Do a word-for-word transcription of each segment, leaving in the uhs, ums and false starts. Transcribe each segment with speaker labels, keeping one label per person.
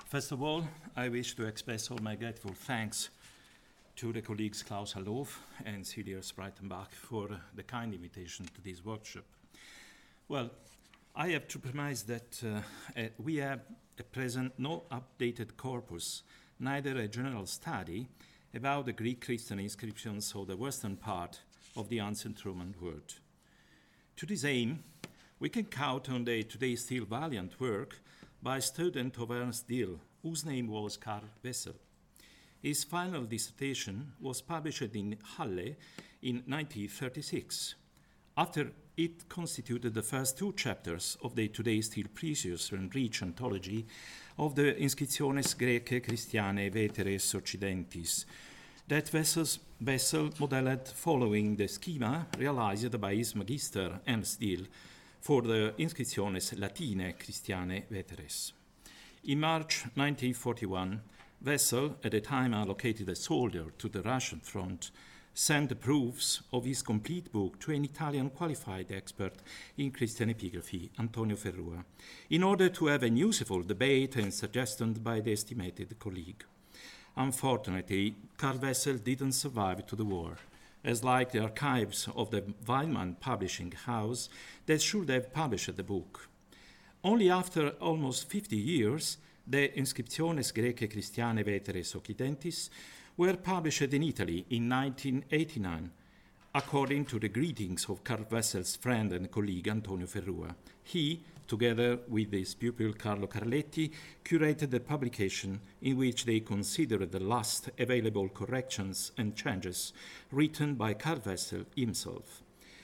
Speaker 1: First of all, I wish to express all my grateful thanks to the colleagues Klaus Halloof and Silius Breitenbach for the kind invitation to this workshop. Well, I have to premise that uh, uh, we have at present no updated corpus, neither a general study about the Greek Christian inscriptions of the western part of the ancient Roman world. To this aim, we can count on the today still valiant work by a student of Ernst Dill, whose name was Karl Wessel. His final dissertation was published in Halle in nineteen thirty-six. After it constituted the first two chapters of the today still precious and rich anthology of the Inscriptiones Graecae Christianae Veteres Occidentis, that Wessel modelled following the schema realized by his magister Ernst Dill for the Inscriptiones Latinae Christianae Veteres. In March nineteen forty-one, Wessel, at the time allocated a soldier to the Russian front, sent the proofs of his complete book to an Italian qualified expert in Christian epigraphy, Antonio Ferrua, in order to have a useful debate and suggestion by the estimated colleague. Unfortunately, Karl Wessel didn't survive to the war, as like the archives of the Weinmann Publishing House that should have published the book. Only after almost fifty years, the Inscriptiones Graecae Christianae Veteres Occidentis were published in Italy in nineteen eighty-nine, according to the greetings of Karl Wessel's friend and colleague Antonio Ferrua. He, together with his pupil Carlo Carletti, curated the publication in which they considered the last available corrections and changes written by Karl Wessel himself.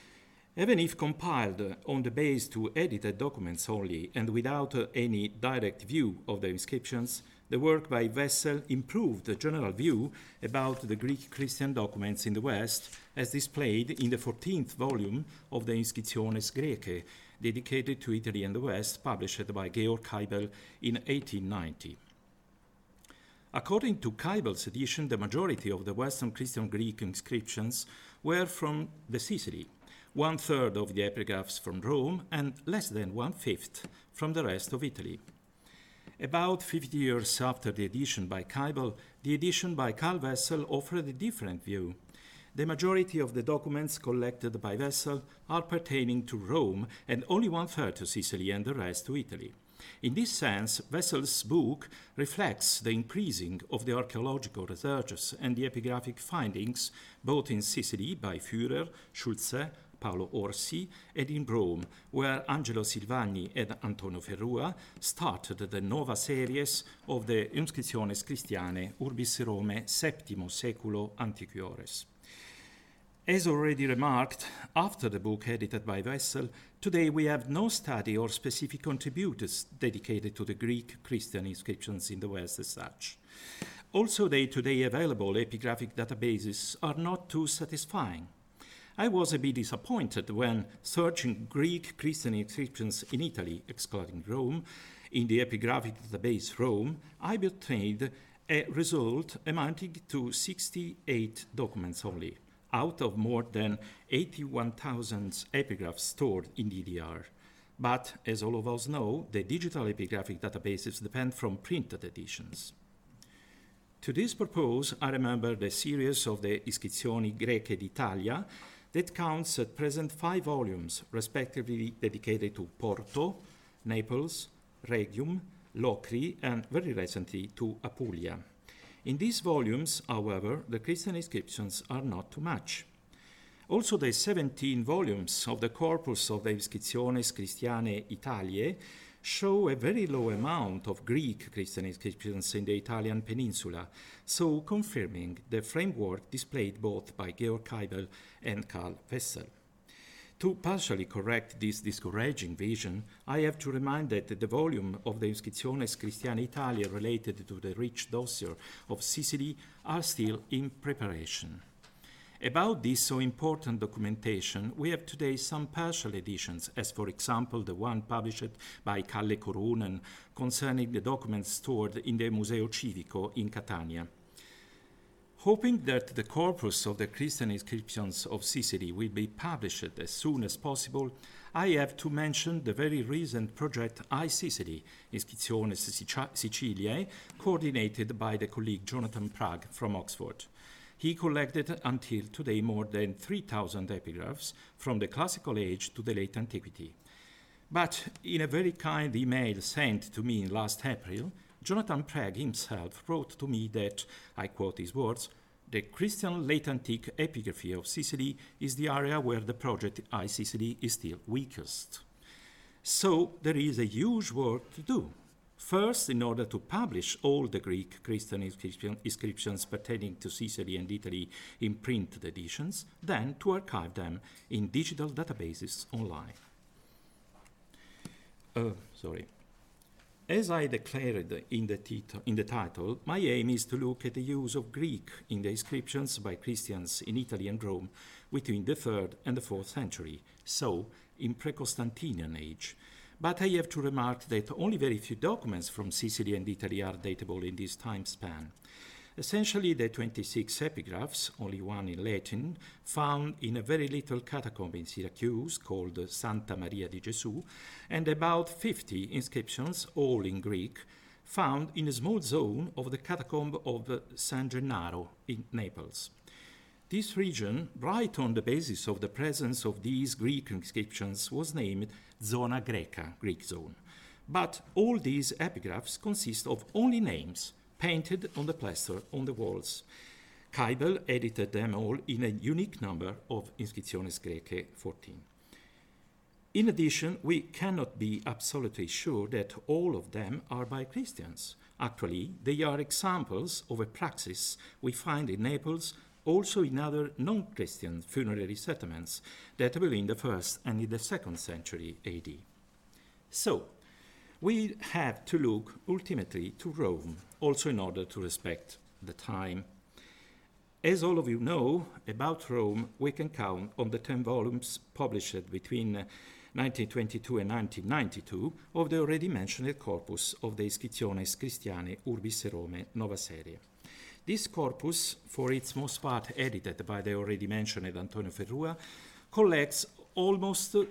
Speaker 1: Even if compiled on the base to edited documents only and without uh, any direct view of the inscriptions, the work by Wessel improved the general view about the Greek Christian documents in the West, as displayed in the fourteenth volume of the Inscriptiones Graecae, dedicated to Italy and the West, published by Georg Keibel in eighteen ninety. According to Keibel's edition, the majority of the Western Christian Greek inscriptions were from the Sicily, one-third of the epigraphs from Rome, and less than one-fifth from the rest of Italy. About fifty years after the edition by Keibel, the edition by Karl Wessel offered a different view. The majority of the documents collected by Wessel are pertaining to Rome, and only one-third to Sicily and the rest to Italy. In this sense, Wessel's book reflects the increasing of the archaeological researches and the epigraphic findings, both in Sicily by Führer, Schulze, Paolo Orsi, and in Rome, where Angelo Silvagni and Antonio Ferrua started the Nova Series of the Inscriptiones Christianae Urbis Romae septimo Seculo Antiquiores. As already remarked, after the book edited by Wessel, today we have no study or specific contributors dedicated to the Greek Christian inscriptions in the West as such. Also, the today available epigraphic databases are not too satisfying. I was a bit disappointed when, searching Greek Christian inscriptions in Italy, excluding Rome, in the epigraphic database Rome, I obtained a result amounting to sixty-eight documents only, out of more than eighty-one thousand epigraphs stored in D D R. But, as all of us know, the digital epigraphic databases depend from printed editions. To this purpose, I remember the series of the Iscrizioni Greche d'Italia that counts at present five volumes, respectively dedicated to Porto, Naples, Rhegium, Locri, and very recently to Apulia. In these volumes, however, the Christian inscriptions are not too much. Also, the seventeen volumes of the corpus of the Inscriptiones Christianae Italiae show a very low amount of Greek Christian inscriptions in the Italian peninsula, so confirming the framework displayed both by Georg Keibel and Karl Wessel. To partially correct this discouraging vision, I have to remind that the volume of the Inscriptiones Christianae Italiae related to the rich dossier of Sicily are still in preparation. About this so important documentation, we have today some partial editions, as for example the one published by Kalle Koronen concerning the documents stored in the Museo Civico in Catania. Hoping that the corpus of the Christian inscriptions of Sicily will be published as soon as possible, I have to mention the very recent project iSicily, Inscriptiones Siciliae, coordinated by the colleague Jonathan Pragg from Oxford. He collected until today more than three thousand epigraphs from the classical age to the late antiquity. But in a very kind email sent to me last April, Jonathan Pragg himself wrote to me that, I quote his words, "The Christian late antique epigraphy of Sicily is the area where the project iSicily is still weakest." So there is a huge work to do. First, in order to publish all the Greek Christian inscription, inscriptions pertaining to Sicily and Italy in printed editions, then to archive them in digital databases online. Uh, sorry. As I declared in the, tit- in the title, my aim is to look at the use of Greek in the inscriptions by Christians in Italy and Rome between the third and the fourth century, so in pre-Constantinian age. But I have to remark that only very few documents from Sicily and Italy are datable in this time span. Essentially, the twenty-six epigraphs, only one in Latin, found in a very little catacomb in Syracuse called Santa Maria di Gesù, and about fifty inscriptions, all in Greek, found in a small zone of the catacomb of San Gennaro in Naples. This region, right on the basis of the presence of these Greek inscriptions, was named Zona Greca, Greek zone. But all these epigraphs consist of only names, painted on the plaster on the walls. Keibel edited them all in a unique number of Inscriptiones Graecae fourteen. In addition, we cannot be absolutely sure that all of them are by Christians. Actually, they are examples of a praxis we find in Naples, also in other non-Christian funerary settlements that were in the first and in the second century A D. So, we have to look ultimately to Rome, also in order to respect the time. As all of you know, about Rome, we can count on the ten volumes published between uh, nineteen twenty-two and nineteen ninety-two of the already mentioned corpus of the Inscriptiones Christianae Urbis Romae Nova Serie. This corpus, for its most part edited by the already mentioned Antonio Ferrua, collects almost uh,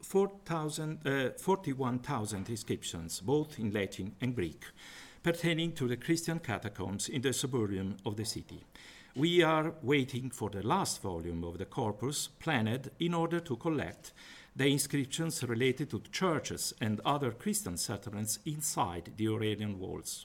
Speaker 1: forty-one thousand inscriptions, both in Latin and Greek, pertaining to the Christian catacombs in the suburban of the city. We are waiting for the last volume of the corpus planned in order to collect the inscriptions related to churches and other Christian settlements inside the Aurelian walls.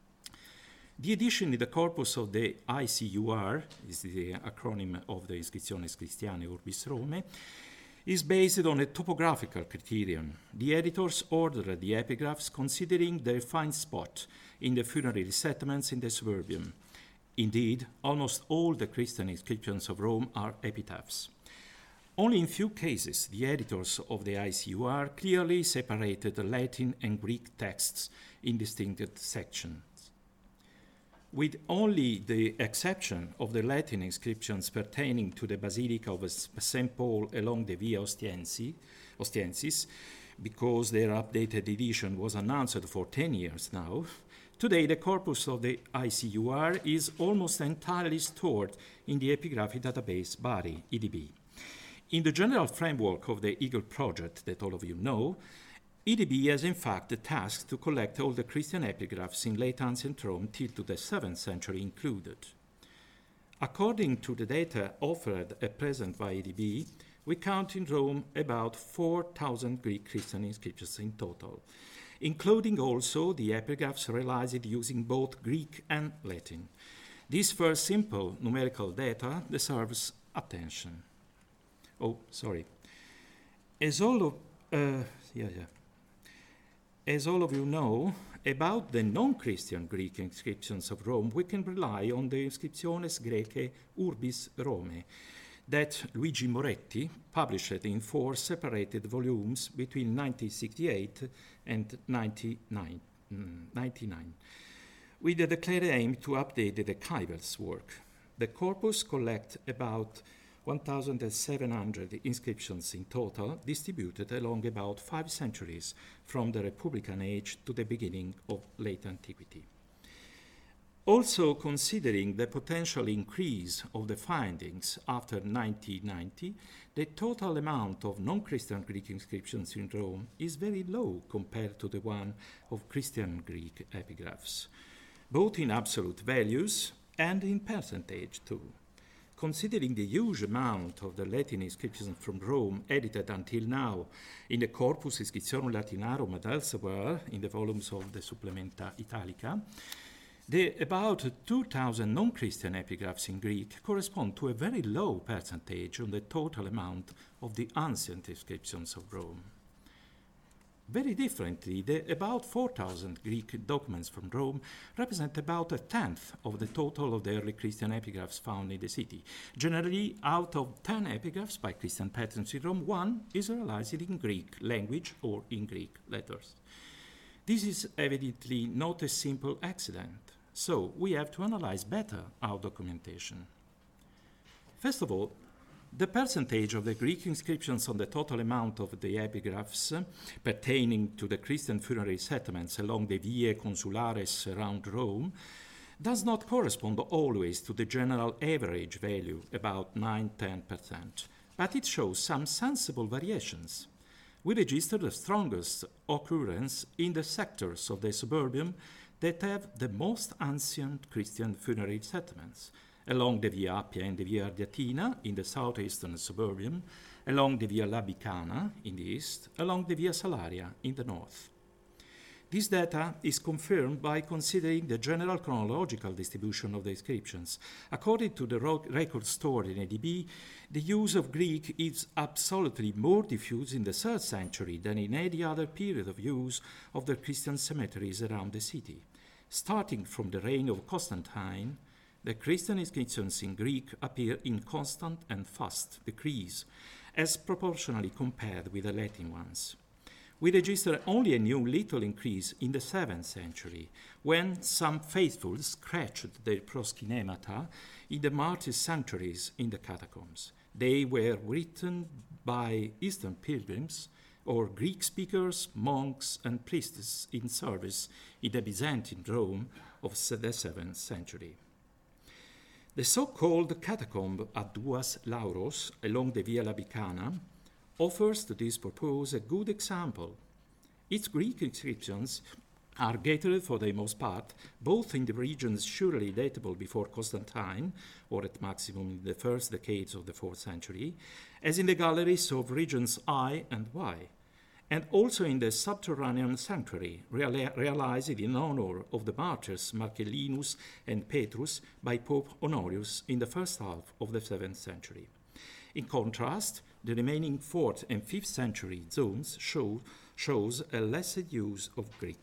Speaker 1: The edition in the corpus of the I C U R, is the acronym of the Inscriptiones Christianae Urbis Romae, is based on a topographical criterion. The editors ordered the epigraphs considering their fine spot in the funerary settlements in the suburban. Indeed, almost all the Christian inscriptions of Rome are epitaphs. Only in few cases the editors of the I C U R clearly separated the Latin and Greek texts in distinct sections. With only the exception of the Latin inscriptions pertaining to the Basilica of Saint Paul along the Via Ostiensi, Ostiensis, because their updated edition was announced for ten years now, today the corpus of the I C U R is almost entirely stored in the epigraphic database Bari, E D B. In the general framework of the Eagle project that all of you know, E D B has in fact the task to collect all the Christian epigraphs in late ancient Rome till to the seventh century included. According to the data offered at present by E D B, we count in Rome about four thousand Greek Christian inscriptions in total, including also the epigraphs realized using both Greek and Latin. This first simple numerical data deserves attention. Oh, sorry. As all of, uh, yeah, yeah. As all of you know, about the non-Christian Greek inscriptions of Rome, we can rely on the Inscriptiones Graecae Urbis Romae that Luigi Moretti published in four separated volumes between nineteen sixty-eight and ninety-nine, ninety-nine, with the declared aim to update the Keibel's work. The corpus collects about one thousand seven hundred inscriptions in total, distributed along about five centuries from the Republican age to the beginning of late antiquity. Also considering the potential increase of the findings after nineteen ninety, the total amount of non-Christian Greek inscriptions in Rome is very low compared to the one of Christian Greek epigraphs, both in absolute values and in percentage too. Considering the huge amount of the Latin inscriptions from Rome edited until now in the Corpus Inscriptionum Latinarum and elsewhere in the volumes of the Supplementa Italica, the about two thousand non-Christian epigraphs in Greek correspond to a very low percentage on the total amount of the ancient inscriptions of Rome. Very differently, the about four thousand Greek documents from Rome represent about a tenth of the total of the early Christian epigraphs found in the city. Generally, out of ten epigraphs by Christian patrons in Rome, one is realized in Greek language or in Greek letters. This is evidently not a simple accident, so we have to analyze better our documentation. First of all, the percentage of the Greek inscriptions on the total amount of the epigraphs uh, pertaining to the Christian funerary settlements along the Vie Consulares around Rome does not correspond always to the general average value, about nine to ten percent, but it shows some sensible variations. We register the strongest occurrence in the sectors of the suburbium that have the most ancient Christian funerary settlements, along the Via Appia and the Via Ardiatina in the southeastern suburbium, along the Via Labicana in the east, along the Via Salaria in the north. This data is confirmed by considering the general chronological distribution of the inscriptions. According to the ro- record stored in A D B, the use of Greek is absolutely more diffuse in the third century than in any other period of use of the Christian cemeteries around the city. Starting from the reign of Constantine, the Christian inscriptions in Greek appear in constant and fast decrease, as proportionally compared with the Latin ones. We register only a new little increase in the seventh century, when some faithful scratched their proskynemata in the martyrs' sanctuaries in the catacombs. They were written by Eastern pilgrims or Greek speakers, monks, and priests in service in the Byzantine Rome of the seventh century. The so-called catacomb at Duas Lauros along the Via Labicana offers to this purpose a good example. Its Greek inscriptions are gathered for the most part both in the regions surely datable before Constantine, or at maximum in the first decades of the fourth century, as in the galleries of regions I and Y, and also in the subterranean sanctuary reali- realized in honor of the martyrs Marcellinus and Petrus by Pope Honorius in the first half of the seventh century. In contrast, the remaining fourth and fifth century zones show, shows a lesser use of Greek.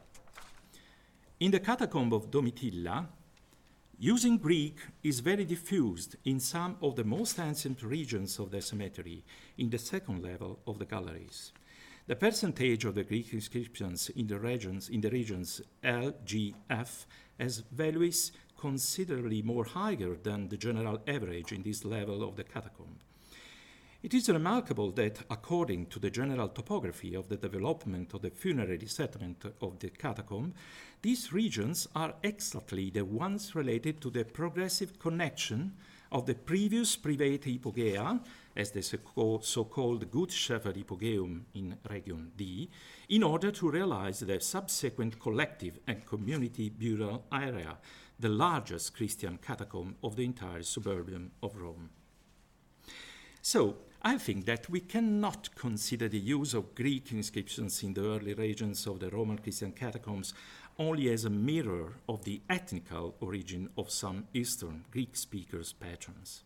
Speaker 1: In the catacomb of Domitilla, using Greek is very diffused in some of the most ancient regions of the cemetery, in the second level of the galleries. The percentage of the Greek inscriptions in the regions, in the regions L, G, F has values considerably more higher than the general average in this level of the catacomb. It is remarkable that, according to the general topography of the development of the funerary settlement of the catacomb, these regions are exactly the ones related to the progressive connection of the previous private hypogea, as the so-called Good Shepherd hypogeum in Region D, in order to realize the subsequent collective and community burial area, the largest Christian catacomb of the entire suburbium of Rome. So, I think that we cannot consider the use of Greek inscriptions in the early regions of the Roman Christian catacombs only as a mirror of the ethnical origin of some Eastern Greek speakers' patrons.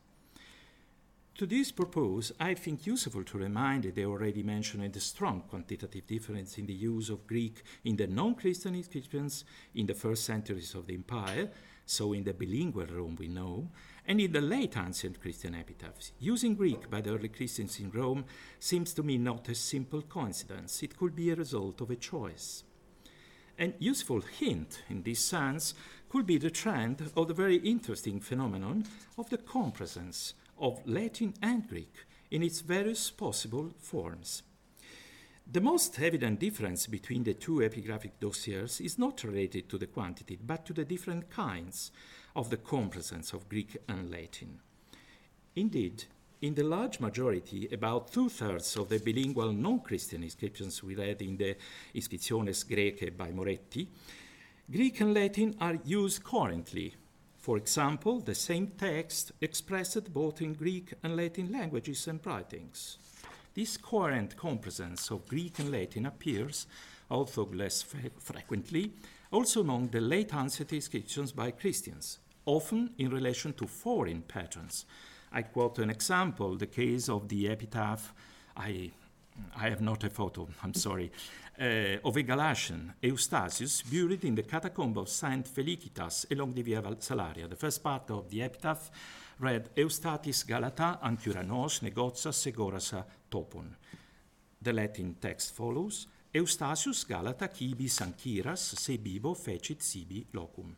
Speaker 1: To this purpose, I think useful to remind the already mentioned the strong quantitative difference in the use of Greek in the non-Christian inscriptions in the first centuries of the empire, so in the bilingual Rome we know, and in the late ancient Christian epitaphs. Using Greek by the early Christians in Rome seems to me not a simple coincidence. It could be a result of a choice. An useful hint in this sense could be the trend of the very interesting phenomenon of the compresence of Latin and Greek in its various possible forms. The most evident difference between the two epigraphic dossiers is not related to the quantity, but to the different kinds of the compresence of Greek and Latin. Indeed, in the large majority, about two-thirds of the bilingual non-Christian inscriptions we read in the Inscriptiones Graecae by Moretti, Greek and Latin are used currently. For example, the same text expressed both in Greek and Latin languages and writings. This coherent compresence of Greek and Latin appears, although less fre- frequently, also among the late ancient inscriptions by Christians, often in relation to foreign patterns. I quote an example, the case of the epitaph, I, I have not a photo, I'm sorry, uh, of a Galatian, Eustasius, buried in the catacomb of Saint Felicitas along the Via Salaria. The first part of the epitaph read, Eustatis Galata ancyranos negotia segorasa topon. The Latin text follows, Eustasius Galata cibis ancyras se bibo fecit sibi locum.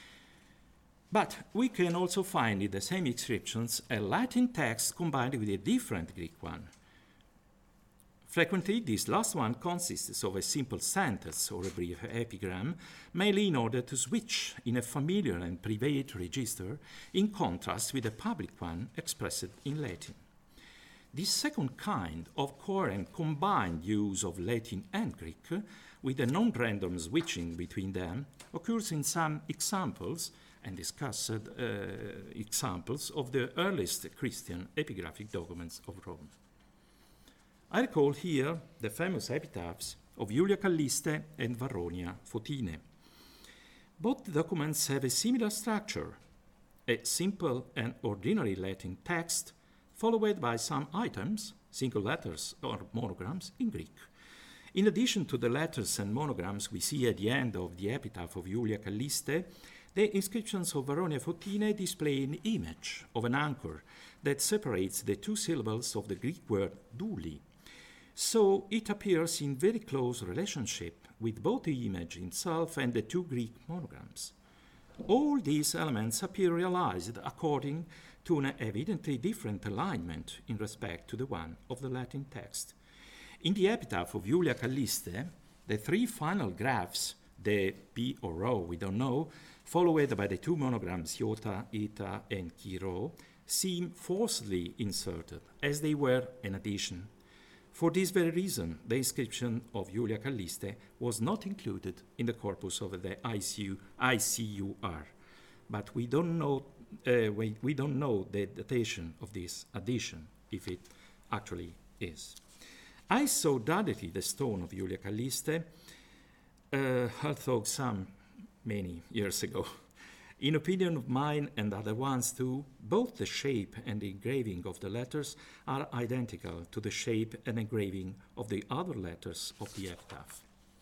Speaker 1: But we can also find in the same inscriptions a Latin text combined with a different Greek one. Frequently, this last one consists of a simple sentence or a brief epigram, mainly in order to switch in a familiar and private register, in contrast with a public one expressed in Latin. This second kind of coherent combined use of Latin and Greek, with a non-random switching between them, occurs in some examples and discussed uh, examples of the earliest Christian epigraphic documents of Rome. I recall here the famous epitaphs of Julia Calliste and Varronia Fotine. Both documents have a similar structure, a simple and ordinary Latin text, followed by some items, single letters or monograms, in Greek. In addition to the letters and monograms we see at the end of the epitaph of Julia Calliste, the inscriptions of Varronia Fotine display an image of an anchor that separates the two syllables of the Greek word douli. So it appears in very close relationship with both the image itself and the two Greek monograms. All these elements appear realized according to an evidently different alignment in respect to the one of the Latin text. In the epitaph of Julia Calliste, the three final graphs, the P or Rho, we don't know, followed by the two monograms Iota, Eta, and Chi Rho, seem forcibly inserted, as they were an addition. For this very reason, the inscription of Julia Calliste was not included in the corpus of the I C U R, but we don't know uh, we, we don't know the datation of this addition, if it actually is. I saw doubtlessly the stone of Julia Calliste, uh, although some many years ago. In opinion of mine and other ones too, both the shape and the engraving of the letters are identical to the shape and engraving of the other letters of the epitaph.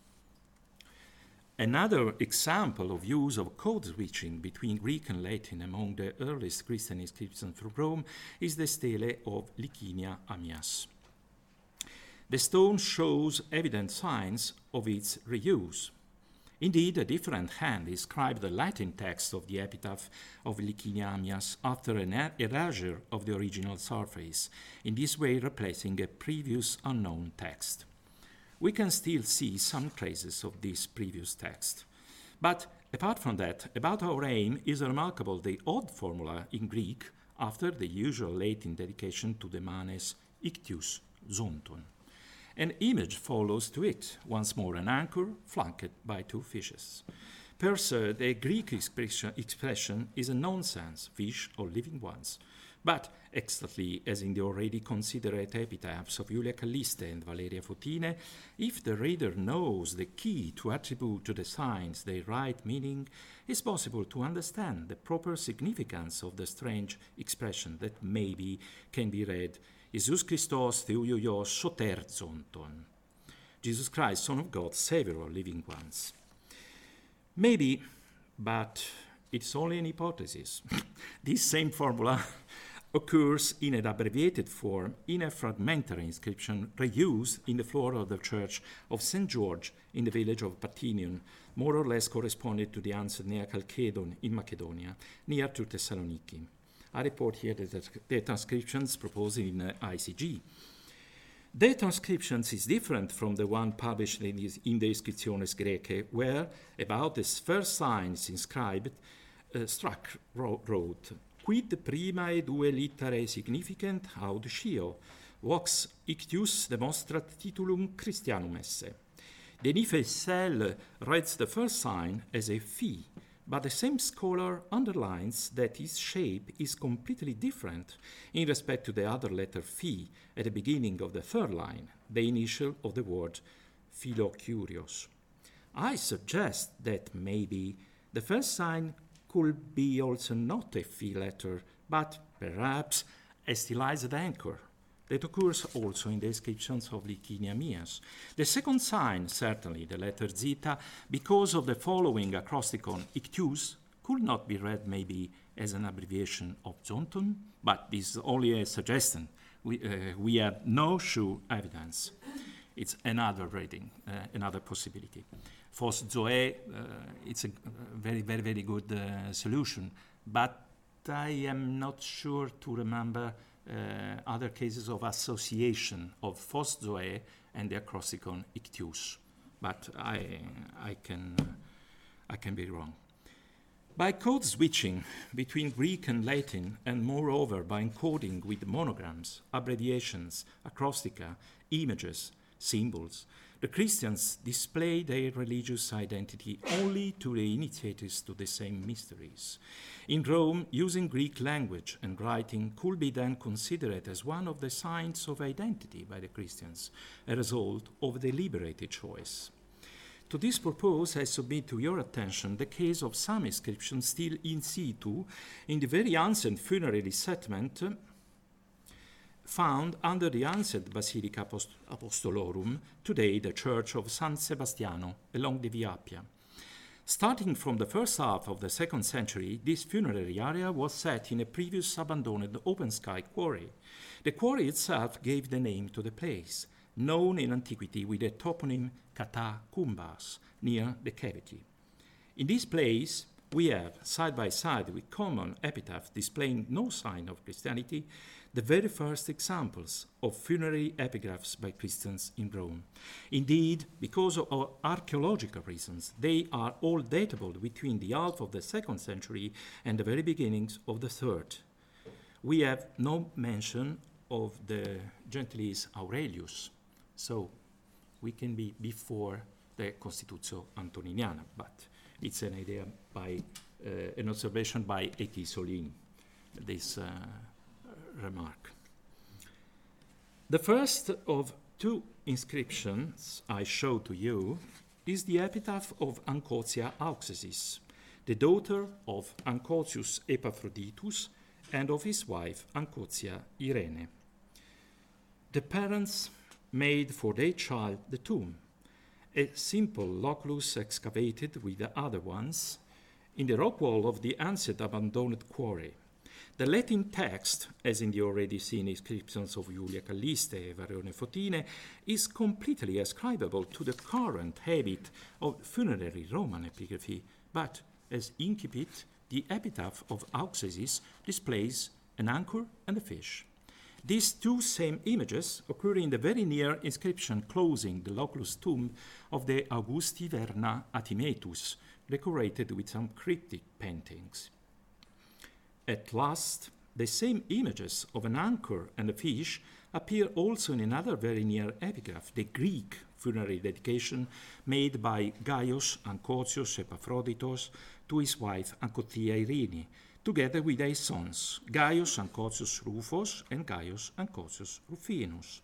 Speaker 1: Another example of use of code switching between Greek and Latin among the earliest Christian inscriptions from Rome is the stele of Licinia Ammias. The stone shows evident signs of its reuse. Indeed, a different hand inscribed the Latin text of the epitaph of Licinia Ammias after an erasure of the original surface, in this way replacing a previous unknown text. We can still see some traces of this previous text. But apart from that, about our aim is remarkable the odd formula in Greek after the usual Latin dedication to the manes ictius zonton. An image follows to it, once more an anchor flanked by two fishes. Per se, the Greek expression, expression is a nonsense, fish or living ones. But, exactly as in the already considered epitaphs of Julia Calliste and Valeria Fotine, if the reader knows the key to attribute to the signs their right meaning, it's possible to understand the proper significance of the strange expression that maybe can be read Jesus Christos Theoios soter zonton. Jesus Christ, Son of God, Savior of living ones. Maybe, but it's only an hypothesis. This same formula occurs in an abbreviated form in a fragmentary inscription reused in the floor of the church of Saint George in the village of Patinion, more or less corresponded to the ancient Nea Chalcedon in Macedonia, near to Thessaloniki. I report here the, the transcriptions proposed in uh, I C G. The transcriptions is different from the one published in the, in the Inscriptiones Graecae, where about the first signs inscribed, uh, Struck wrote, quid primae due litterae significant haud scio, vox ictius demonstrat titulum Christianum esse. Denife Selle writes the first sign as a phi, but the same scholar underlines that its shape is completely different in respect to the other letter phi at the beginning of the third line, the initial of the word Philocurios. I suggest that maybe the first sign could be also not a phi letter, but perhaps a stylized anchor that occurs also in the inscriptions of Liciniamias. The second sign, certainly the letter zeta, because of the following acrosticon ictius, could not be read maybe as an abbreviation of zonton, but this is only a suggestion. We, uh, we have no sure evidence. It's another reading, uh, another possibility. For Zoe, uh, it's a very, very, very good uh, solution, but I am not sure to remember Uh, other cases of association of Fos Zoe and the acrosticon ictius, but I, I, can, uh, I can be wrong. By code switching between Greek and Latin, and moreover by encoding with monograms, abbreviations, acrostica, images, symbols, the Christians display their religious identity only to the initiates to the same mysteries. In Rome, using Greek language and writing could be then considered as one of the signs of identity by the Christians, a result of deliberated choice. To this purpose, I submit to your attention the case of some inscriptions still in situ in the very ancient funerary settlement found under the ancient Basilica Apost- Apostolorum, today the Church of San Sebastiano, along the Via Appia. Starting from the first half of the second century, this funerary area was set in a previous abandoned open-sky quarry. The quarry itself gave the name to the place, known in antiquity with the toponym Catacumbas, near the cavity. In this place, we have, side by side with common epitaphs displaying no sign of Christianity, the very first examples of funerary epigraphs by Christians in Rome. Indeed, because of archaeological reasons, they are all datable between the half of the second century and the very beginnings of the third. We have no mention of the Gentilis Aurelius, so we can be before the Constitutio Antoniniana, but it's an idea by, uh, an observation by A T Solini, this uh, remark. The first of two inscriptions I show to you is the epitaph of Ancotia Auxesis, the daughter of Ancotius Epaphroditus and of his wife Ancotia Irene. The parents made for their child the tomb, a simple loculus excavated with the other ones in the rock wall of the ancient abandoned quarry. The Latin text, as in the already seen inscriptions of Julia Calliste and Varrone Fotine, is completely ascribable to the current habit of funerary Roman epigraphy, but as incipit, the epitaph of Auxesis displays an anchor and a fish. These two same images occur in the very near inscription closing the loculus tomb of the Augusti Verna Atimetus, decorated with some cryptic paintings. At last, the same images of an anchor and a fish appear also in another very near epigraph, the Greek funerary dedication made by Gaius Ancotius Epaphroditos to his wife Ancotia Irene, together with their sons, Gaius Ancotius Rufus and Gaius Ancotius Rufinus.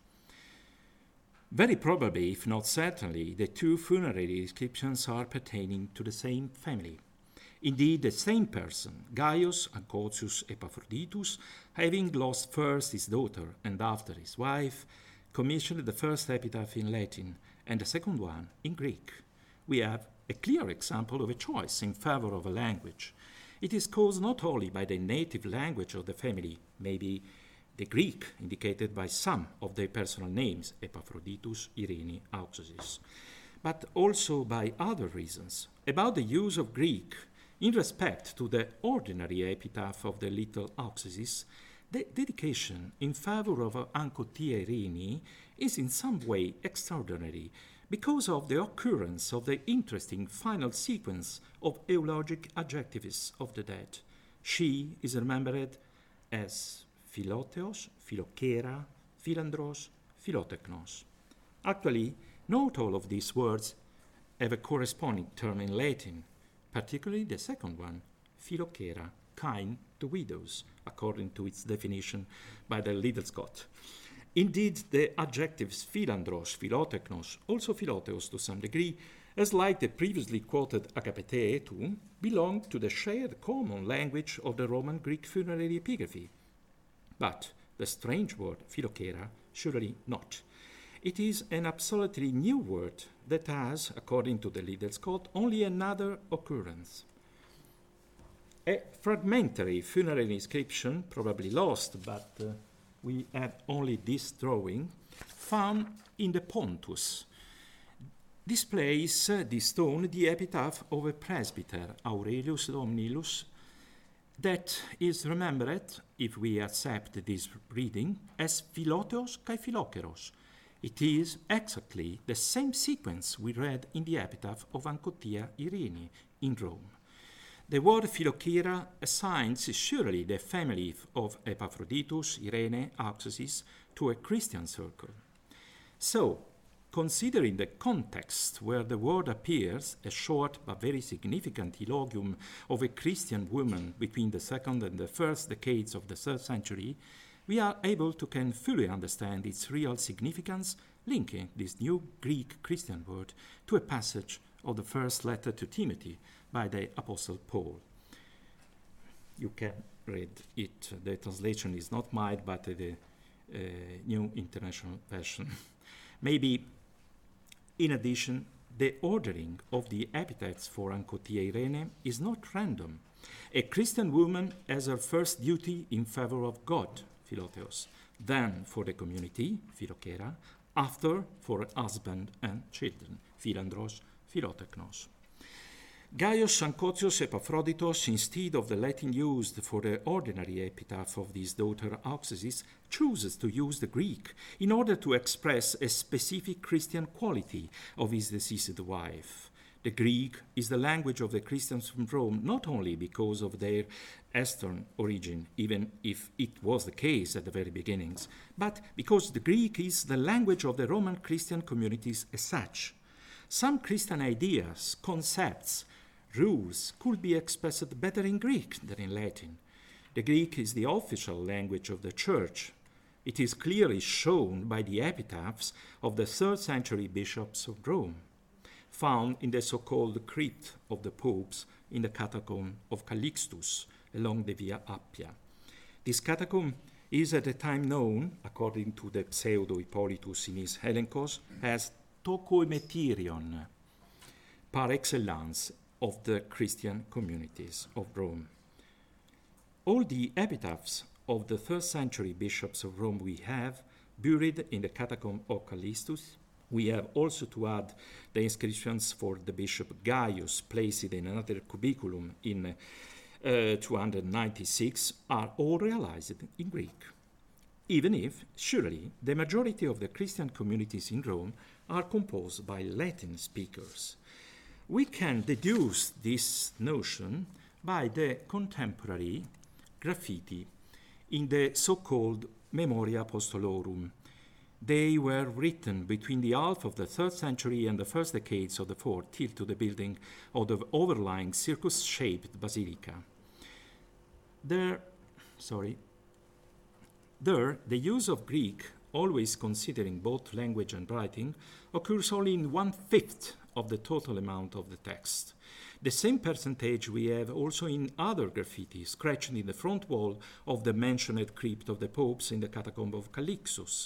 Speaker 1: Very probably, if not certainly, the two funerary inscriptions are pertaining to the same family. Indeed, the same person, Gaius Ancotius Epaphroditus, having lost first his daughter and after his wife, commissioned the first epitaph in Latin and the second one in Greek. We have a clear example of a choice in favor of a language. It is caused not only by the native language of the family, maybe the Greek indicated by some of their personal names, Epaphroditus, Irene, Auxesis, but also by other reasons. About the use of Greek in respect to the ordinary epitaph of the little Auxesis, The dedication in favor of Ancotia Irini is in some way extraordinary because of the occurrence of the interesting final sequence of eulogic adjectives of the dead. She is remembered as Philotheos, Philokera, Philandros, Philotechnos. Actually, not all of these words have a corresponding term in Latin, particularly the second one, Philokera, kind to widows, according to its definition by the Liddell Scott. Indeed, the adjectives Philandros, Philotechnos, also Philotheos to some degree, as like the previously quoted agapeteetu, belong to the shared common language of the Roman Greek funerary epigraphy. But the strange word Philokera, surely not. It is an absolutely new word that has, according to the Liddell Scott, only another occurrence. A fragmentary funerary inscription, probably lost, but uh, we have only this drawing, found in the Pontus, displays uh, this stone the epitaph of a presbyter, Aurelius Domnilus, that is remembered, if we accept this reading, as Philotheos kai Philokeros. It is exactly the same sequence we read in the epitaph of Ancotia Irini in Rome. The word Philokera assigns surely the family of Epaphroditus, Irene, Auxasis to a Christian circle. So, considering the context where the word appears, a short but very significant eulogium of a Christian woman between the second and the first decades of the third century, we are able to can fully understand its real significance, linking this new Greek Christian word to a passage of the first letter to Timothy by the Apostle Paul. You can read it. The translation is not mine, but uh, the uh, New International Version. Maybe, in addition, the ordering of the epithets for Ancotia Irene is not random. A Christian woman has her first duty in favor of God, Philotheos, then for the community, Philokera, after for husband and children, Philandros, Philotechnos. Gaius Sancotius Epaphroditos, instead of the Latin used for the ordinary epitaph of his daughter Auxasis, chooses to use the Greek in order to express a specific Christian quality of his deceased wife. The Greek is the language of the Christians from Rome, not only because of their Eastern origin, even if it was the case at the very beginnings, but because the Greek is the language of the Roman Christian communities as such. Some Christian ideas, concepts, rules could be expressed better in Greek than in Latin. The Greek is the official language of the Church. It is clearly shown by the epitaphs of the third century bishops of Rome, found in the so-called crypt of the popes in the catacomb of Calixtus along the Via Appia. This catacomb is at the time known, according to the pseudo-Hippolytus in his Helenkos, as Tokometerion, par excellence of the Christian communities of Rome. All the epitaphs of the first century bishops of Rome we have buried in the catacomb of Calixtus. We have also to add the inscriptions for the Bishop Gaius, placed in another cubiculum in uh, two hundred ninety-six, are all realized in Greek. Even if, surely, the majority of the Christian communities in Rome are composed by Latin speakers. We can deduce this notion by the contemporary graffiti in the so-called Memoria Apostolorum. They were written between the half of the third century and the first decades of the fourth, till to the building of the overlying circus-shaped basilica. There, sorry, there, the use of Greek, always considering both language and writing, occurs only in one-fifth of the total amount of the text. The same percentage we have also in other graffiti scratched in the front wall of the mentioned crypt of the popes in the catacomb of Calixtus.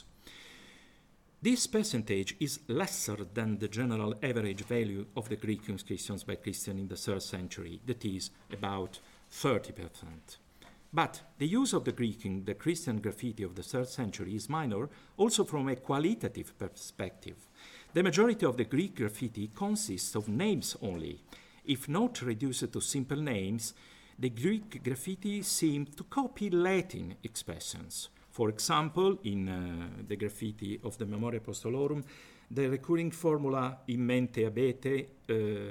Speaker 1: This percentage is lesser than the general average value of the Greek inscriptions by Christians in the third century, that is, about thirty percent. But the use of the Greek in the Christian graffiti of the third century is minor also from a qualitative perspective. The majority of the Greek graffiti consists of names only. If not reduced to simple names, the Greek graffiti seemed to copy Latin expressions. For example, in uh, the graffiti of the Memoria Apostolorum, the recurring formula in mente abete uh,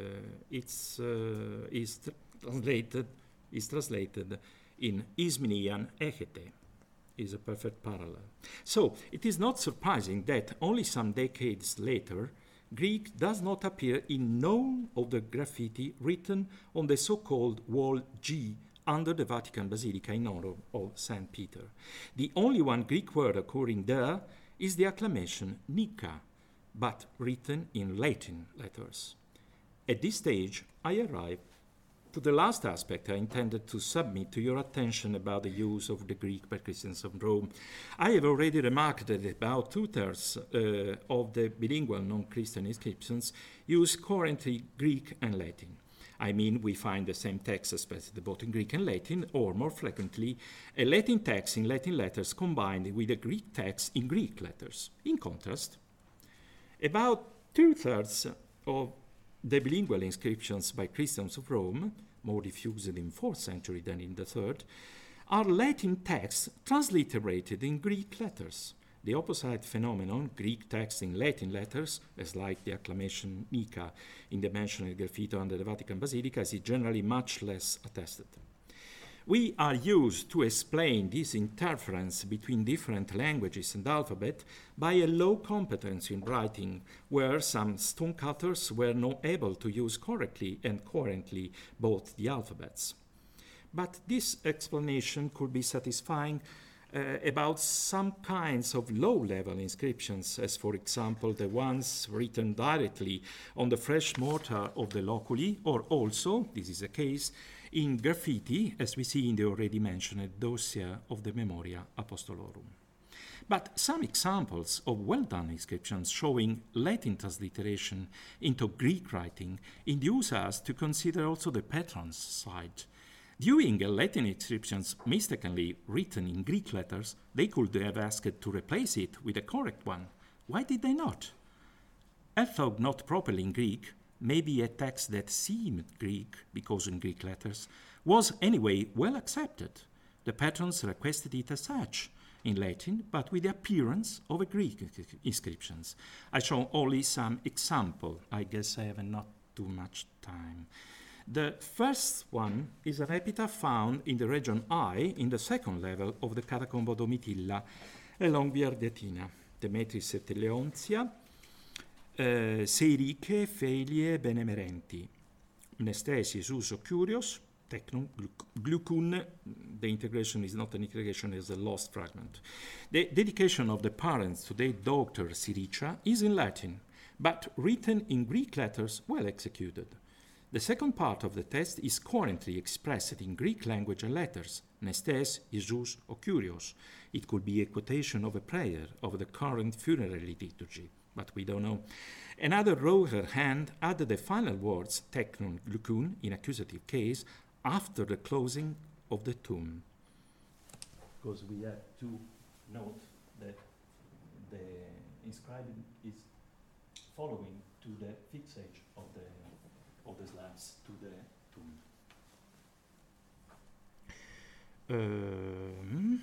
Speaker 1: it's, uh, is, translated, is translated in Ismenian echete, is a perfect parallel. So it is not surprising that only some decades later, Greek does not appear in none of the graffiti written on the so-called Wall G under the Vatican Basilica in honor of Saint Peter. The only one Greek word occurring there is the acclamation Nika, but written in Latin letters. At this stage, I arrive to the last aspect I intended to submit to your attention about the use of the Greek by Christians of Rome. I have already remarked that about two-thirds uh, of the bilingual non-Christian inscriptions use currently Greek and Latin. I mean, we find the same text expressed both in Greek and Latin, or more frequently, a Latin text in Latin letters combined with a Greek text in Greek letters. In contrast, about two-thirds of the bilingual inscriptions by Christians of Rome, more diffused in the fourth century than in the third, are Latin texts transliterated in Greek letters. The opposite phenomenon, Greek text in Latin letters, as like the acclamation Nika in the mentioned graffiti under the Vatican Basilica, is generally much less attested. We are used to explain this interference between different languages and alphabet by a low competence in writing, where some stonecutters were not able to use correctly and currently both the alphabets. But this explanation could be satisfying uh, about some kinds of low-level inscriptions, as for example the ones written directly on the fresh mortar of the loculi, or also, this is the case, in graffiti, as we see in the already mentioned dossier of the Memoria Apostolorum. But some examples of well-done inscriptions showing Latin transliteration into Greek writing induce us to consider also the patron's side. Viewing a Latin inscriptions mistakenly written in Greek letters, they could have asked to replace it with a correct one. Why did they not? Although not properly in Greek, maybe a text that seemed Greek, because in Greek letters, was anyway well accepted. The patrons requested it as such, in Latin, but with the appearance of a Greek inscriptions. I show only some example. I guess I have not too much time. The first one is an epitaph found in the region I, in the second level of the Catacomb of Domitilla, along Via Ardeatina, Demetris et Leontia, Uh, Seiriche, Felie, Benemerenti. Mnestesis, uso curios, technum, glucun. The integration is not an integration, it's a lost fragment. The dedication of the parents to their daughter Siricia is in Latin, but written in Greek letters well executed. The second part of the text is currently expressed in Greek language and letters, Nestes, Isus, or Curios. It could be a quotation of a prayer of the current funerary liturgy, but we don't know. Another wrote hand added the final words, technon glucun, in accusative case, after the closing of the tomb. Because we have to note that the inscribing is following to the fixage of the of the slabs to the tomb. Um,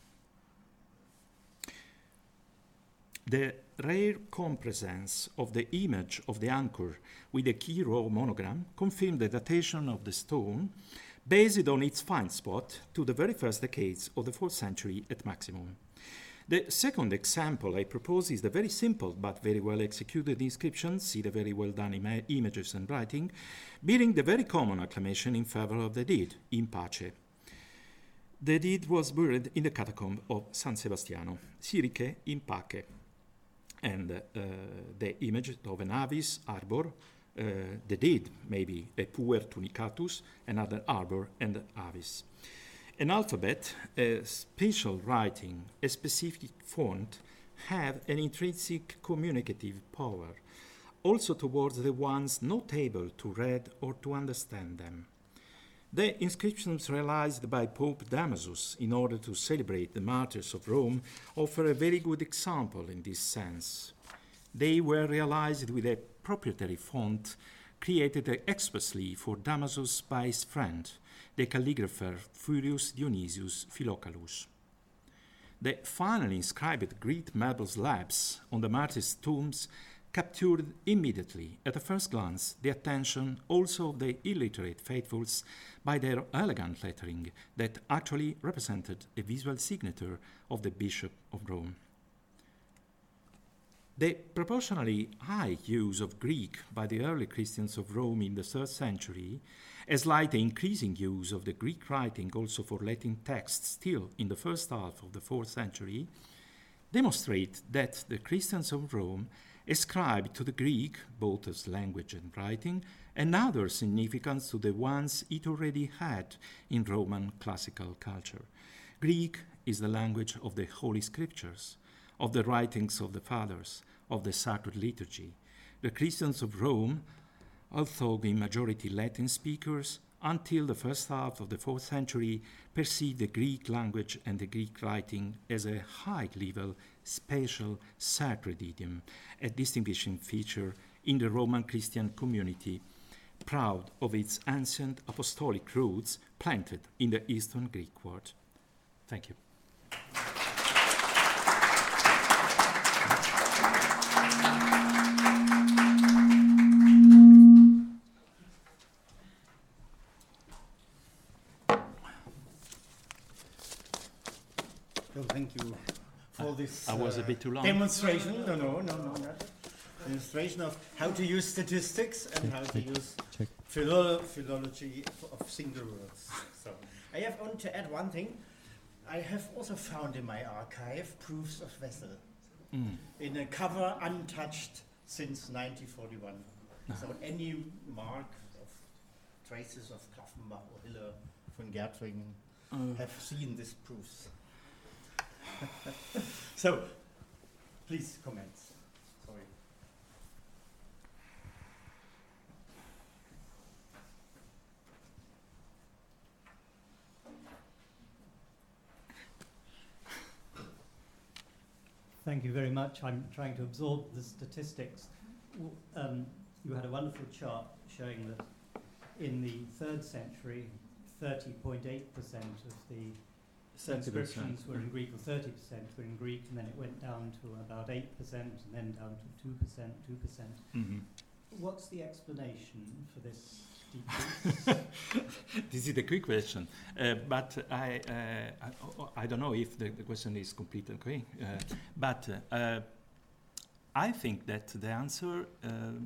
Speaker 1: The rare compresence of the image of the anchor with the key row monogram confirmed the datation of the stone based on its find spot to the very first decades of the fourth century at maximum. The second example I propose is the very simple but very well executed inscription, see the very well done ima images and writing, bearing the very common acclamation in favor of the deed, in pace. The deed was buried in the catacomb of San Sebastiano, Siriche in pace. And uh, the image of an avis arbor, uh, the deed maybe a puer tunicatus, another arbor and avis. An alphabet, a special writing, a specific font have an intrinsic communicative power, also towards the ones not able to read or to understand them. The inscriptions realized by Pope Damasus in order to celebrate the martyrs of Rome offer a very good example in this sense. They were realized with a proprietary font created expressly for Damasus by his friend, the calligrapher Furius Dionysius Philocalus. The finally inscribed Greek marble slabs on the martyrs' tombs captured immediately, at a first glance, the attention also of the illiterate faithfuls by their elegant lettering that actually represented a visual signature of the Bishop of Rome. The proportionally high use of Greek by the early Christians of Rome in the third century, as like the increasing use of the Greek writing also for Latin texts still in the first half of the fourth century, demonstrate that the Christians of Rome ascribed to the Greek, both as language and writing, another significance to the ones it already had in Roman classical culture. Greek is the language of the Holy Scriptures, of the writings of the Fathers, of the sacred liturgy. The Christians of Rome, although in majority Latin speakers, until the first half of the fourth century, perceived the Greek language and the Greek writing as a high-level, spatial, sacred idiom, a distinguishing feature in the Roman Christian community, proud of its ancient apostolic roots planted in the Eastern Greek world. Thank you.
Speaker 2: Thank you for this
Speaker 1: I was
Speaker 2: uh,
Speaker 1: a bit too long.
Speaker 2: demonstration. No, no, no, no, not demonstration of how to use statistics and
Speaker 3: check,
Speaker 2: how
Speaker 3: check,
Speaker 2: to use
Speaker 3: check.
Speaker 2: philo philology of, of single words. So I have only to add one thing. I have also found in my archive proofs of Wessel
Speaker 1: Mm.
Speaker 2: in a cover untouched since nineteen forty-one.
Speaker 1: Ah.
Speaker 2: So any mark of traces of Klaffenbach or Hiller von Gertringen
Speaker 1: Uh,
Speaker 2: have seen these proofs. So, please comment. Sorry.
Speaker 3: Thank you very much. I'm trying to absorb the statistics. W- Um, you had a wonderful chart showing that in the third century, thirty point eight percent of the inscriptions were in Greek, or thirty percent were in Greek, and then it went down to about eight percent, and then down to two percent, two percent.
Speaker 1: Mhm.
Speaker 3: What's the explanation for this decrease?
Speaker 1: This is the quick question, uh, but I, uh, I I don't know if the, the question is completely okay. Uh, but uh, I think that the answer um,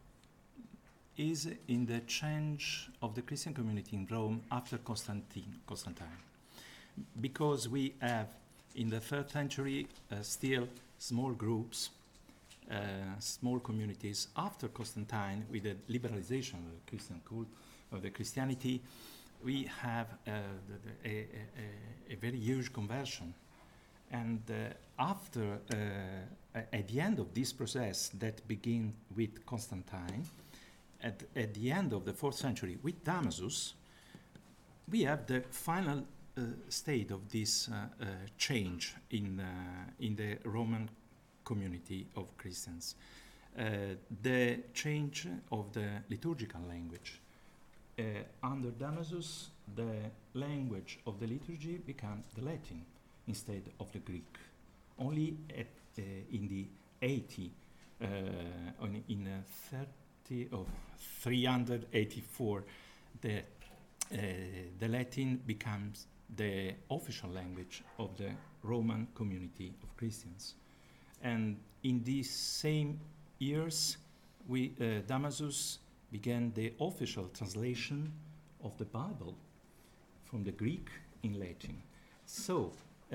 Speaker 1: is in the change of the Christian community in Rome after Constantine, Constantine, because we have in the third century uh, still small groups. Uh, small communities after Constantine, with the liberalization of the Christian cult, of the Christianity, we have uh, the, the, a, a, a very huge conversion. And uh, after, uh, at the end of this process that began with Constantine, at, at the end of the fourth century with Damasus, we have the final uh, state of this uh, uh, change in, uh, in the Roman community of Christians. Uh, the change of the liturgical language. Uh, under Damasus, the language of the liturgy became the Latin instead of the Greek. Only at, uh, in the eighty, uh, on, in uh, thirty of three hundred eighty-four, the, uh, the Latin becomes the official language of the Roman community of Christians. And in these same years, we, uh, Damasus began the official translation of the Bible from the Greek in Latin. So, uh,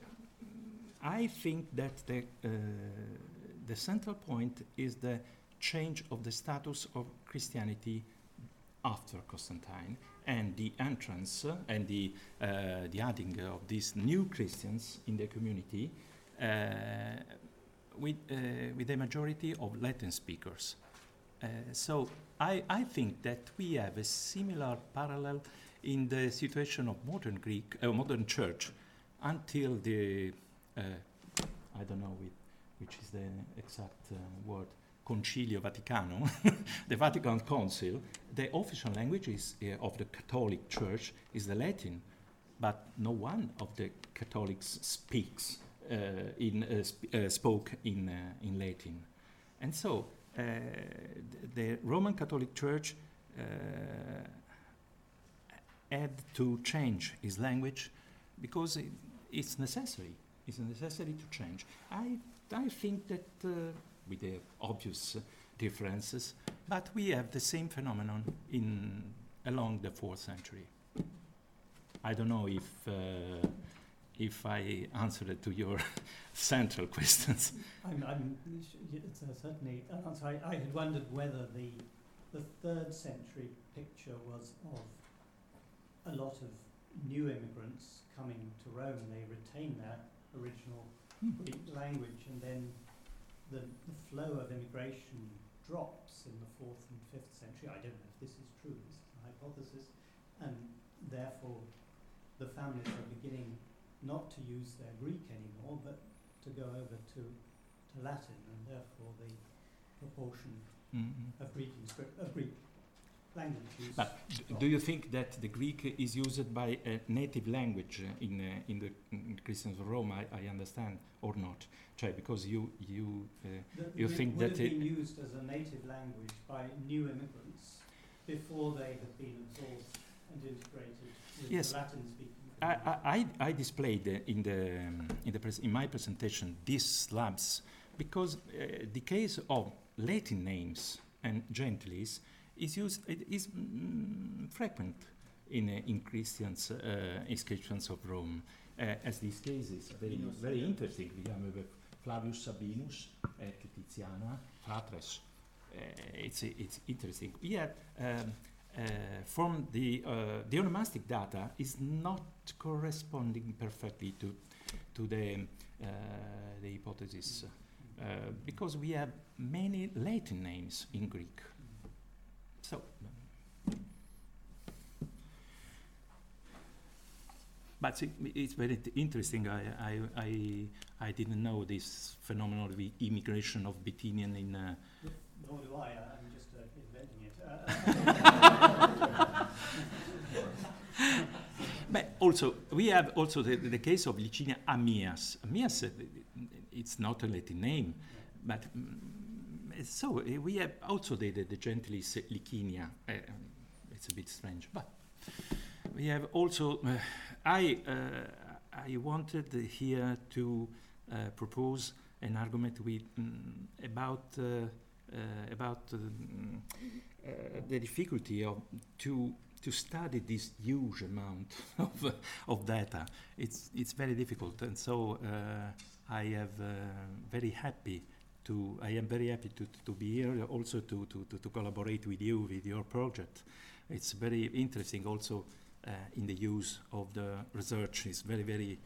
Speaker 1: I think that the, uh, the central point is the change of the status of Christianity after Constantine, and the entrance uh, and the, uh, the adding of these new Christians in the community, uh, with, uh, with a majority of Latin speakers. Uh, so I, I think that we have a similar parallel in the situation of modern Greek, uh, modern church, until the, uh, I don't know with, which is the exact uh, word, Concilio Vaticano, the Vatican Council, the official language is, uh, of the Catholic Church is the Latin, but no one of the Catholics speaks uh, in uh, sp- uh, spoke in uh, in Latin, and so uh, the Roman Catholic Church uh, had to change his language because it, it's necessary. It's necessary to change. I I think that uh, with the obvious uh, differences, but we have the same phenomenon in along the fourth century. I don't know if uh, if I answered to your central questions.
Speaker 3: I'm, I'm it's uh, certainly an answer. I, I had wondered whether the the third century picture was of a lot of new immigrants coming to Rome. They retain their original
Speaker 1: Hmm.
Speaker 3: Greek language, and then the, the flow of immigration drops in the fourth and fifth century. I don't know if this is true. This is a hypothesis, and therefore the families are beginning not to use their Greek anymore, but to go over to, to Latin, and therefore the proportion
Speaker 1: Mm-hmm.
Speaker 3: of Greek inscript of Greek language use.
Speaker 1: But d- do you think that the Greek is used by a native language uh, in uh, in the in Christians of Rome? I, I understand, or not? Cioè, because you you uh,
Speaker 3: The-
Speaker 1: you
Speaker 3: would-
Speaker 1: think
Speaker 3: would
Speaker 1: that
Speaker 3: have
Speaker 1: it-
Speaker 3: been used as a native language by new immigrants before they had been absorbed and integrated with
Speaker 1: Yes.
Speaker 3: the Latin-speaking
Speaker 1: I,
Speaker 3: community.
Speaker 1: I, I I displayed uh, in the um, in the pres- in my presentation these slabs because uh, the case of Latin names and gentilies is used it is mm, frequent in uh, in Christians uh, inscriptions of Rome, uh, as these cases very
Speaker 2: Sabinus,
Speaker 1: very
Speaker 2: yeah.
Speaker 1: interesting. We have uh, Flavius Sabinus et Tiziana fratres. Uh, it's it's interesting. Yet um, uh, from the uh, the onomastic data is not corresponding perfectly to to the uh, the hypothesis uh, because we have many Latin names in Greek. So, but it, it's very t- interesting. I, I I I didn't know this phenomenon of the immigration of Bithynian in. Uh,
Speaker 3: Nor do I. I- I'm just uh, inventing it. Uh,
Speaker 1: But also, we have also the, the case of Licinia Ammias. Ammias, uh, it's not a Latin name, but mm, so uh, we have also the, the, the gentilis Licinia. Uh, it's a bit strange, but we have also. Uh, I uh, I wanted here to uh, propose an argument with mm, about uh, uh, about um, uh, the difficulty of to. to study this huge amount of, uh, of data. It's it's very difficult, and so uh, I have uh, very happy to I am very happy to, to be here, also to, to, to, to collaborate with you with your project. It's very interesting also uh, in the use of the research. It's very very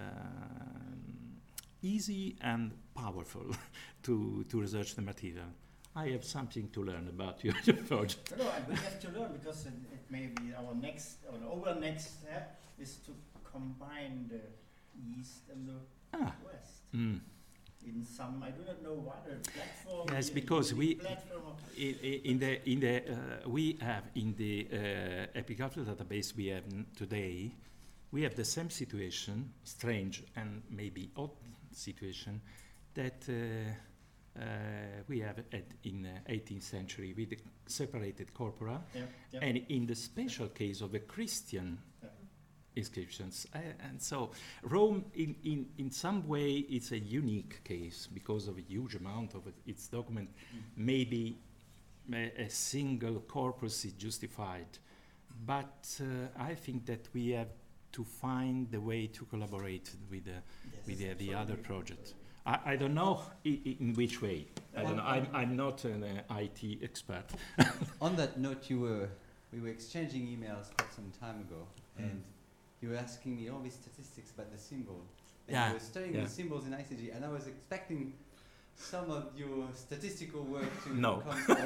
Speaker 1: um, easy and powerful to to research the material. I have something to learn about your project.
Speaker 2: No, I will have to learn because it, it may be our next, or our next step is to combine the east and the
Speaker 1: Ah.
Speaker 2: west
Speaker 1: Mm.
Speaker 2: in some, I do not know what, a platform.
Speaker 1: Yes,
Speaker 2: a
Speaker 1: because
Speaker 2: unique
Speaker 1: we-
Speaker 2: platform or-
Speaker 1: I- i- In the in the uh, we have in the uh, Epigraph database we have n- today, we have the same situation, strange and maybe odd situation, that uh, uh, we have at in uh, eighteenth century with the separated corpora,
Speaker 2: Yeah, yeah.
Speaker 1: and in the special case of the Christian
Speaker 2: Yeah.
Speaker 1: inscriptions. Uh, and so Rome, in, in, in some way, it's a unique case because of a huge amount of it, its document. Maybe a, a single corpus is justified, but uh, I think that we have to find the way to collaborate with the,
Speaker 2: Yes,
Speaker 1: with the, the
Speaker 2: absolutely.
Speaker 1: other project. I, I don't know I- I- in which way. I don't know. I'm, I'm not an uh, I T expert.
Speaker 4: On that note, you were we were exchanging emails quite some time ago,
Speaker 1: Mm.
Speaker 4: and you were asking me all these statistics about the symbol. And
Speaker 1: Yeah,
Speaker 4: you were studying
Speaker 1: yeah.
Speaker 4: the symbols in I C G, and I was expecting some of your statistical work to
Speaker 1: No.
Speaker 4: come forward.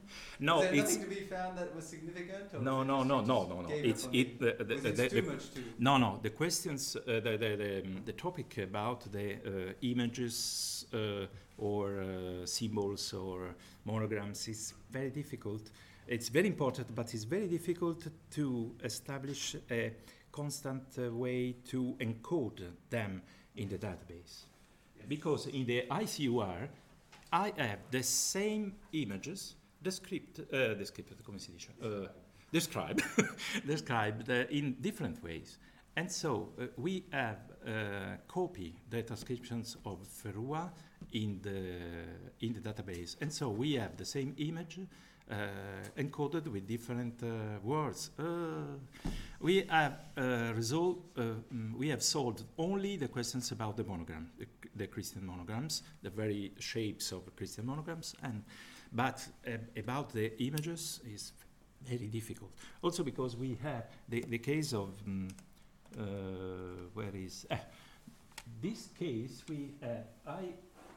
Speaker 1: No,
Speaker 4: Is there
Speaker 1: it's
Speaker 4: nothing to be found that was significant? Or
Speaker 1: no,
Speaker 4: was it
Speaker 1: no,
Speaker 4: just
Speaker 1: no,
Speaker 4: you
Speaker 1: no,
Speaker 4: just
Speaker 1: no, no.
Speaker 4: gave
Speaker 1: It's
Speaker 4: up on
Speaker 1: it. The, the,
Speaker 4: was
Speaker 1: the,
Speaker 4: it
Speaker 1: the,
Speaker 4: too
Speaker 1: the-
Speaker 4: much to?
Speaker 1: no, no. The questions, uh, the, the, the, um, the topic about the uh, images uh, or uh, symbols or monograms is very difficult. It's very important, but it's very difficult to establish a constant uh, way to encode them in the database.
Speaker 4: Yes.
Speaker 1: Because in the I C U R, I have the same images, descript, uh, descript, come si dice? Uh, described, described uh, in different ways. And so uh, we have uh, copy the transcriptions of Ferrua in the, in the database. And so we have the same image uh, encoded with different uh, words. Uh, we have uh, resolved, uh, mm, we have solved only the questions about the monogram, the, the Christian monograms, the very shapes of Christian monograms, and but uh, about the images is very difficult. Also because we have the, the case of um, uh, where is uh, this case we uh, I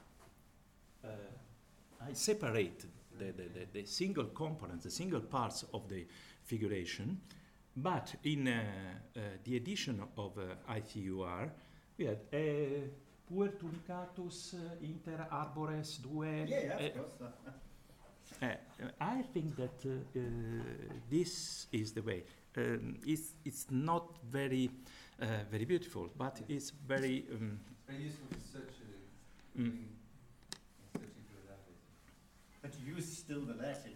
Speaker 1: uh, I separate the, the, the, the single components, the single parts of the figuration, but in uh, uh, the edition of uh, I C U R we had uh, puer tunicatus uh, inter arbores due.
Speaker 2: Yeah, yeah,
Speaker 1: uh,
Speaker 2: of course.
Speaker 1: uh, I think that uh, uh, this is the way. Um, it's, it's not very uh, very beautiful, but it's very um,
Speaker 4: Very useful to search. Uh,
Speaker 1: Mm.
Speaker 4: doing- searching through the database.
Speaker 2: But you use still the Latin.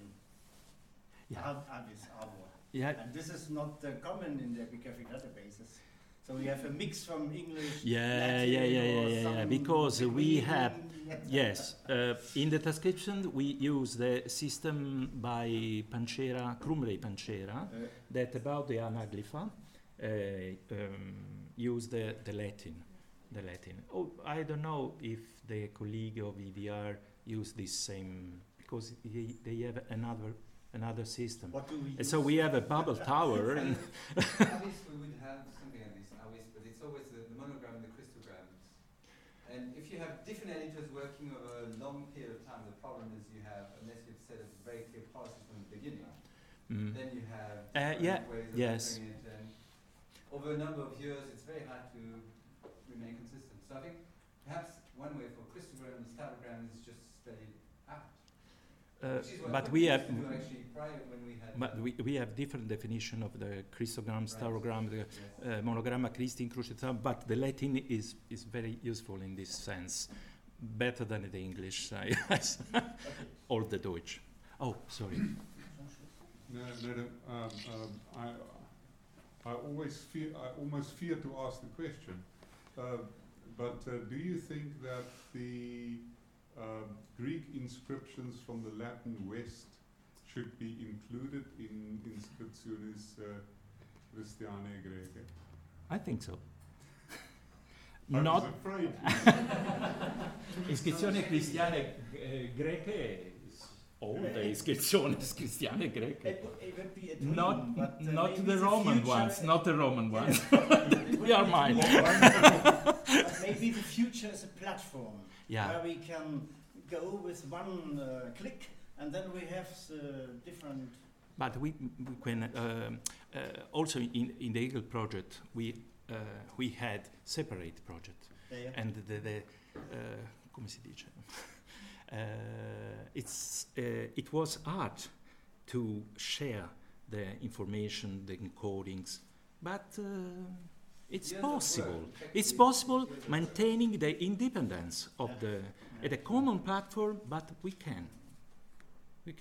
Speaker 1: yeah
Speaker 2: Ab- Avis arbor.
Speaker 1: yeah
Speaker 2: And this is not uh, common in the epigraphic databases. So we have a mix from English,
Speaker 1: Yeah,
Speaker 2: Latin,
Speaker 1: yeah, yeah,
Speaker 2: or
Speaker 1: yeah, yeah, yeah,
Speaker 2: some
Speaker 1: because uh, we
Speaker 2: between-
Speaker 1: have- yes. Uh, in the transcription we use the system by Pancera, Crumley Pancera,
Speaker 2: Uh,
Speaker 1: that about the anaglypha uh, um, use the, the Latin, the Latin. Oh, I don't know if the colleague of E D R use this same because they, they have another another system.
Speaker 2: what do we
Speaker 1: And
Speaker 2: use?
Speaker 1: so we have a bubble tower. And
Speaker 4: Avis, we would have something like this, Avis, but it's always the, the monogram and the Christograms. And if you have different editors working over a long period of time, the problem is you have, unless you've set a very clear policy from the beginning,
Speaker 1: mm,
Speaker 4: then you have
Speaker 1: Uh,
Speaker 4: different
Speaker 1: yeah,
Speaker 4: ways of
Speaker 1: yes.
Speaker 4: entering it. And over a number of years, it's very hard to remain consistent. So I think perhaps one way for Christograms, statograms is just spell it out.
Speaker 1: uh,
Speaker 4: Which is what
Speaker 1: but
Speaker 4: what
Speaker 1: we
Speaker 4: used
Speaker 1: have
Speaker 4: to do actually prior when we had.
Speaker 1: but
Speaker 4: uh,
Speaker 1: we, we have different definition of the Christogram,
Speaker 4: Right.
Speaker 1: Starogram, the
Speaker 4: yes.
Speaker 1: uh, monogramma Christi incrucitam, but the Latin is, is very useful in this sense, better than the English, I guess, or the Deutsch. Oh, sorry.
Speaker 5: No, no, no. Um, um, I, I always fear. I almost fear to ask the question. Uh, but uh, do you think that the um, Greek inscriptions from the Latin West should be included in Inscriptionis uh, Christianae Graecae?
Speaker 1: I think so.
Speaker 5: I was
Speaker 1: Not
Speaker 5: afraid.
Speaker 1: Iscrizione Cristiane eh, Greche is old, the Iscrizione Cristiane Greche.
Speaker 2: It, would- it would be a dream,
Speaker 1: Not,
Speaker 2: but, uh,
Speaker 1: not
Speaker 2: maybe
Speaker 1: the
Speaker 2: in
Speaker 1: Roman
Speaker 2: future
Speaker 1: ones,
Speaker 2: it-
Speaker 1: not the Roman
Speaker 2: Yeah,
Speaker 1: ones.
Speaker 2: it would
Speaker 1: They are
Speaker 2: be-
Speaker 1: mine.
Speaker 2: But maybe the future is a platform
Speaker 1: Yeah.
Speaker 2: where we can go with one uh, click, and then we have the different.
Speaker 1: But we, we can um, uh, also in, in the Eagle project we uh, we had separate project
Speaker 2: There.
Speaker 1: and the, the uh, come si dice uh, it's uh, it was hard to share the information, the encodings, but uh, it's
Speaker 4: Years of work,
Speaker 1: possible.
Speaker 4: effectively,
Speaker 1: It's possible
Speaker 4: years of work.
Speaker 1: maintaining the independence of the at a common platform, but we can.